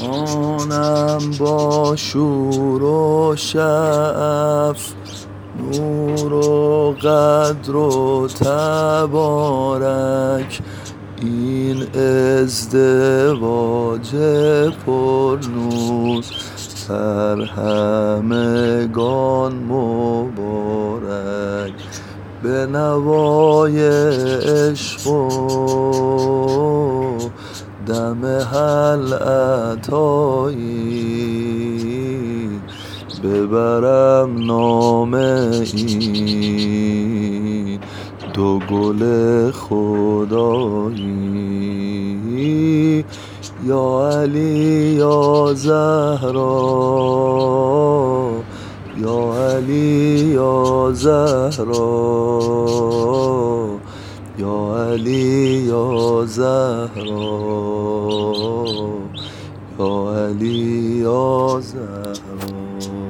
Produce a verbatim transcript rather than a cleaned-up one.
آنم با شور و شعف، نور و قدر و تبارک. این ازدواج پرنور بر همگان مبارک. به نوای عشق و دم حل عطایی، ببرم نام این دو گل خدایی. یا علی یا زهرا، یا علی یا زهرا، یا علی یا زهرا، یا علی یا زهرا.